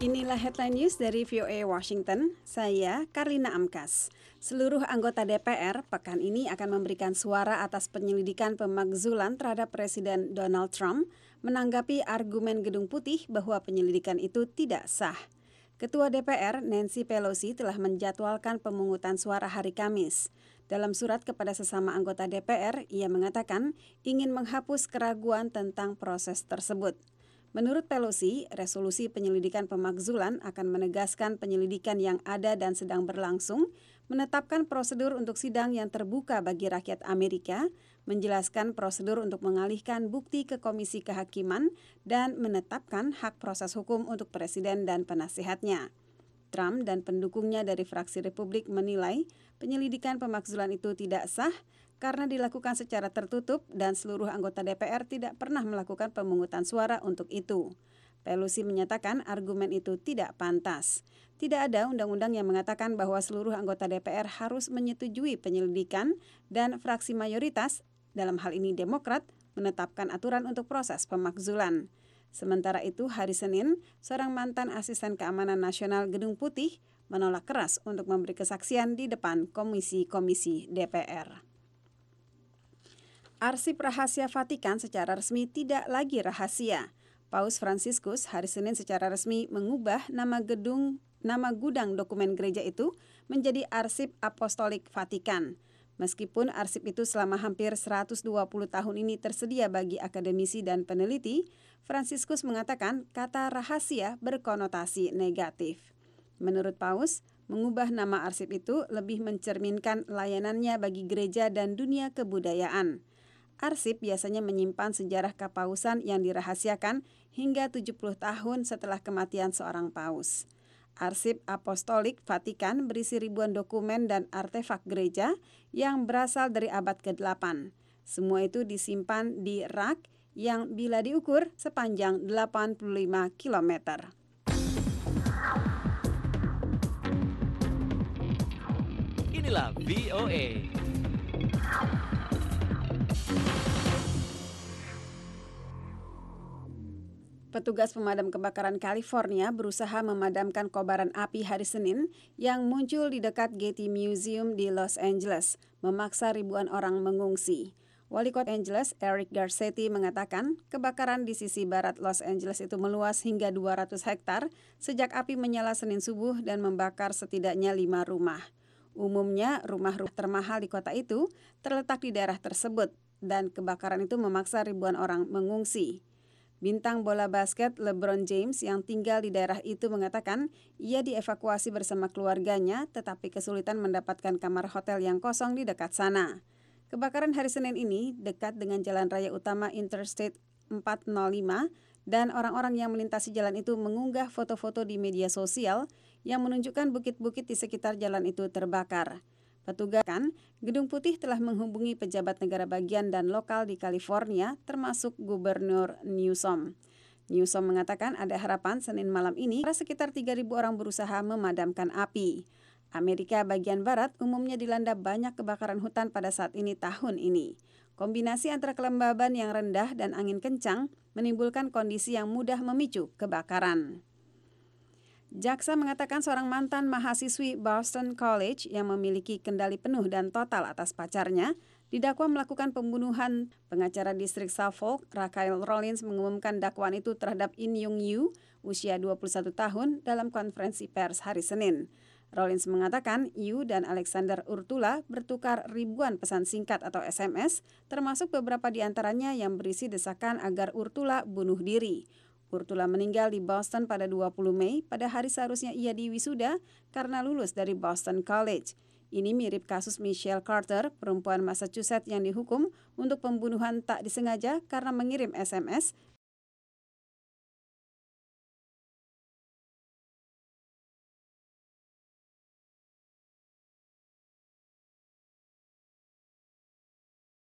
Inilah headline news dari VOA Washington, saya Karlina Amkas. Seluruh anggota DPR pekan ini akan memberikan suara atas penyelidikan pemakzulan terhadap Presiden Donald Trump menanggapi argumen Gedung Putih bahwa penyelidikan itu tidak sah. Ketua DPR Nancy Pelosi telah menjadwalkan pemungutan suara hari Kamis. Dalam surat kepada sesama anggota DPR, ia mengatakan ingin menghapus keraguan tentang proses tersebut. Menurut Pelosi, resolusi penyelidikan pemakzulan akan menegaskan penyelidikan yang ada dan sedang berlangsung, menetapkan prosedur untuk sidang yang terbuka bagi rakyat Amerika, menjelaskan prosedur untuk mengalihkan bukti ke Komisi Kehakiman, dan menetapkan hak proses hukum untuk Presiden dan penasehatnya. Trump dan pendukungnya dari fraksi Republik menilai penyelidikan pemakzulan itu tidak sah karena dilakukan secara tertutup dan seluruh anggota DPR tidak pernah melakukan pemungutan suara untuk itu. Pelosi menyatakan argumen itu tidak pantas. Tidak ada undang-undang yang mengatakan bahwa seluruh anggota DPR harus menyetujui penyelidikan dan fraksi mayoritas, dalam hal ini Demokrat, menetapkan aturan untuk proses pemakzulan. Sementara itu, hari Senin, seorang mantan asisten keamanan nasional Gedung Putih menolak keras untuk memberi kesaksian di depan komisi-komisi DPR. Arsip rahasia Vatikan secara resmi tidak lagi rahasia. Paus Fransiskus hari Senin secara resmi mengubah nama gudang dokumen gereja itu menjadi Arsip Apostolik Vatikan. Meskipun arsip itu selama hampir 120 tahun ini tersedia bagi akademisi dan peneliti, Fransiskus mengatakan kata rahasia berkonotasi negatif. Menurut Paus, mengubah nama arsip itu lebih mencerminkan layanannya bagi gereja dan dunia kebudayaan. Arsip biasanya menyimpan sejarah kepausan yang dirahasiakan hingga 70 tahun setelah kematian seorang paus. Arsip Apostolik Vatikan berisi ribuan dokumen dan artefak gereja yang berasal dari abad ke-8. Semua itu disimpan di rak yang bila diukur sepanjang 85 km. Inilah VOA. Petugas pemadam kebakaran California berusaha memadamkan kobaran api hari Senin yang muncul di dekat Getty Museum di Los Angeles, memaksa ribuan orang mengungsi. Wali Kota Angeles, Eric Garcetti, mengatakan kebakaran di sisi barat Los Angeles itu meluas hingga 200 hektar sejak api menyala Senin subuh dan membakar setidaknya 5 rumah. Umumnya, rumah-rumah termahal di kota itu terletak di daerah tersebut dan kebakaran itu memaksa ribuan orang mengungsi. Bintang bola basket LeBron James yang tinggal di daerah itu mengatakan ia dievakuasi bersama keluarganya tetapi kesulitan mendapatkan kamar hotel yang kosong di dekat sana. Kebakaran hari Senin ini dekat dengan jalan raya utama Interstate 405 dan orang-orang yang melintasi jalan itu mengunggah foto-foto di media sosial yang menunjukkan bukit-bukit di sekitar jalan itu terbakar. Petugas Gedung Putih telah menghubungi pejabat negara bagian dan lokal di California, termasuk Gubernur Newsom. Newsom mengatakan ada harapan Senin malam ini sekitar 3.000 orang berusaha memadamkan api. Amerika bagian barat umumnya dilanda banyak kebakaran hutan pada saat ini tahun ini. Kombinasi antara kelembaban yang rendah dan angin kencang menimbulkan kondisi yang mudah memicu kebakaran. Jaksa mengatakan seorang mantan mahasiswi Boston College yang memiliki kendali penuh dan total atas pacarnya didakwa melakukan pembunuhan. Pengacara distrik Suffolk, Rachael Rollins, mengumumkan dakwaan itu terhadap In Young Yu, usia 21 tahun, dalam konferensi pers hari Senin. Rollins mengatakan Yu dan Alexander Urtula bertukar ribuan pesan singkat atau SMS, termasuk beberapa di antaranya yang berisi desakan agar Urtula bunuh diri. Urtula meninggal di Boston pada 20 Mei, pada hari seharusnya ia diwisuda karena lulus dari Boston College. Ini mirip kasus Michelle Carter, perempuan Massachusetts yang dihukum untuk pembunuhan tak disengaja karena mengirim SMS